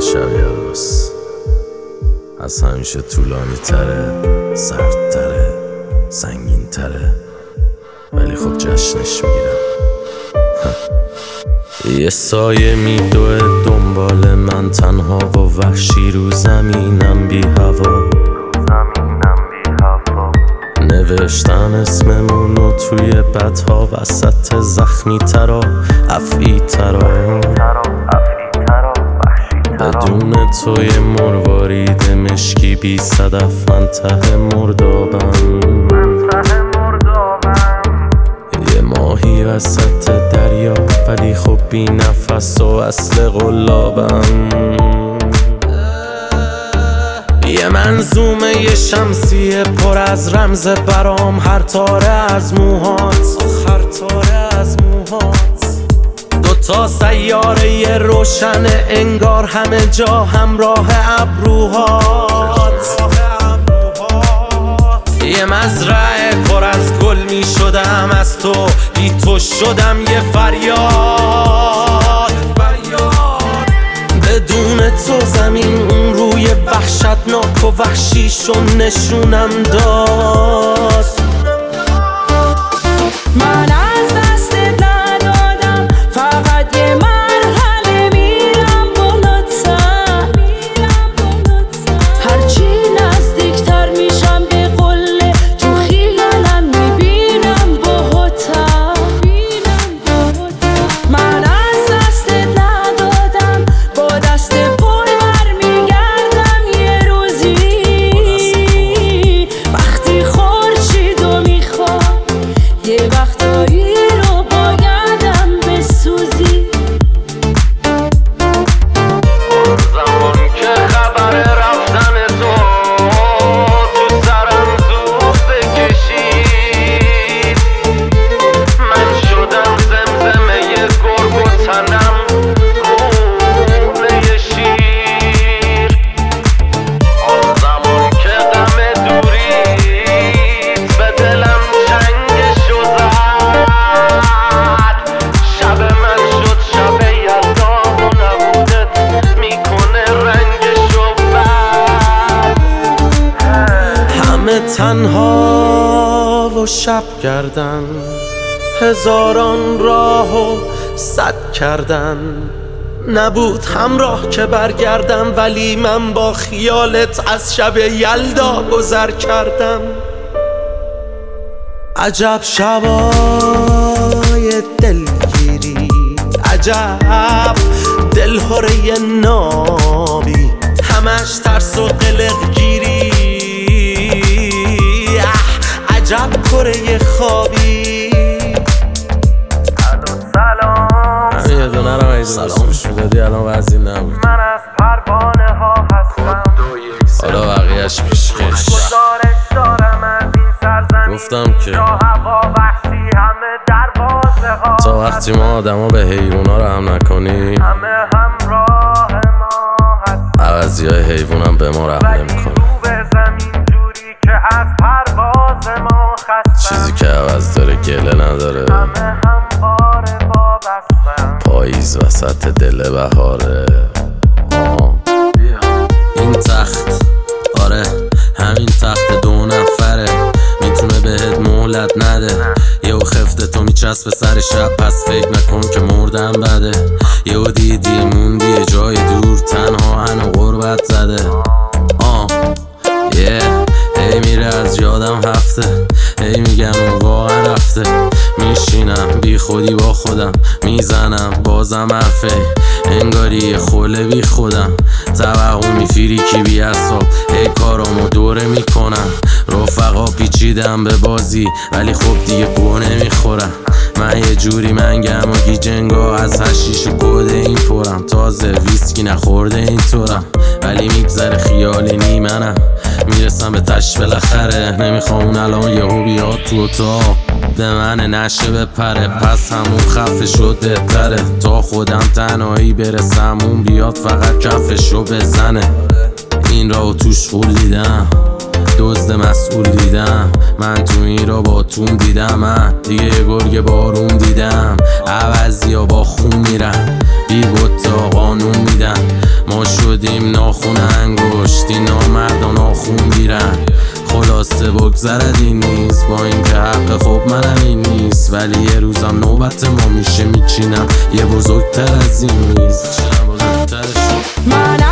شب یلداست از همیشه طولانی تره، سردتره، سنگین تره، ولی خب جشنش میگیرم. یه سایه میدوه دنبال من تنها و وحشی رو زمینم بی هوا. نوشتن اسممونو توی بدها وسط زخمی ترا افعی ترا. بدون توی مروارید مشکی بی صدف من ته مردابم. یه ماهی وسط دریا ولی خب بی نفس و اصل قلابم. یه منظومه یه شمسیه پر از رمز برام، هر تاره از موهات، هر تاره از موهات. دوتا سیاره یه روشن انگار همه جا همراه ابروهات. یه مزرعه پر از گل می شدم از تو، بی تو شدم یه فریاد. بدون تو زمین اون روی وحشتناک و وحشیشو نشونم داد. من از دستت ندادم، فقط یه مرحله میرم بالاتر. هرچی نزدیکتر میشم به قله تو خیالم میبینم باهاتر. من از دستت ندادم، با دست پر برمیگردم یه روزی. وقتی خورشیدو میخوام یه وقتایی رو بایدم بسوزی. اون زمان که خبر رفتن تو سرم زود بکشید، من شدم زمزمه گرگ و تنم خونه شیر. اون زمان که غم دوریت به دلم چنگشو زد، شب من شد شب یلدا و نبودت میکنه رنگشو بد. همه تنها و شب کردن، هزاران راهو صد کردن. نبود همراه که برگردم ولی من با خیالت از شب یلدا گذر کردم. عجب شبای دلگیری، عجب دلهوره نابی، همش ترس و قلق گیری. عجب کره خوابی. همین یه دونه رو ایدون سروش میدادی الان وضعی نبود. من از پروانه ها هستم، حالا بقیهش پیشکش. گزارش دارم از این سرزمین، گفتم که جا هوا وحشی همه دروازه ها. تا وقتی ما آدما به حیوونا رحم نکنیم، همه همراه ما هست، عوضی های حیوونم به ما رحم ولی نمیکنه. رو به زمین جوری که از پرواز ما خستم. چیزی که عوض داره گله نداره. همه همواره وابستم. پاییز وسط دل بهاره. این تخت، آره همین تخت 2 نفره، میتونه بهت مهلت نده. یهو خفته تو میچسبه سر شب، پس فکر نکن که مردم بده. یهو دیدی موندی یه جای دور، تنها هنو غربت زده. هی میره از یادم هفته، هی میگم اون واقعا رفته. میشینم بی خودی با خودم، میزنم بازم حرفه، انگاری یه خوله بی خودم. توقع میفیری کی بی حساب، هی کارامو دوره میکنم. رفقا پیچیدم به بازی ولی خب دیگه بو نمیخورم. من یه جوری منگم و گیجنگا از هشیش و گوده این پرم. تازه ویسکی نخورده این طورم ولی میگذره خیال نیمنم. میرسم به تش بالاخره، نمیخوام اون الان یهو بیاد تو اتاق به من نشه بپره. پس همون خفه شده تره تا خودم تنهایی برسم، اون بیاد فقط کفشو بزنه. این راو توش خول دیدم، دزد مسئول دیدم، من تو این را با تون دیدم، من دیگه گرگ بارون دیدم. عوضی ها با خون میرن، بی بطا قانون میدن. ما شدیم ناخون انگشتی، نامردان آخون گیرن. خلاصه بگذرد این نیست، با این که حق خوب منم این نیست، ولی یه روزم نوبت ما میشه میچینم یه بزرگتر از این میز. من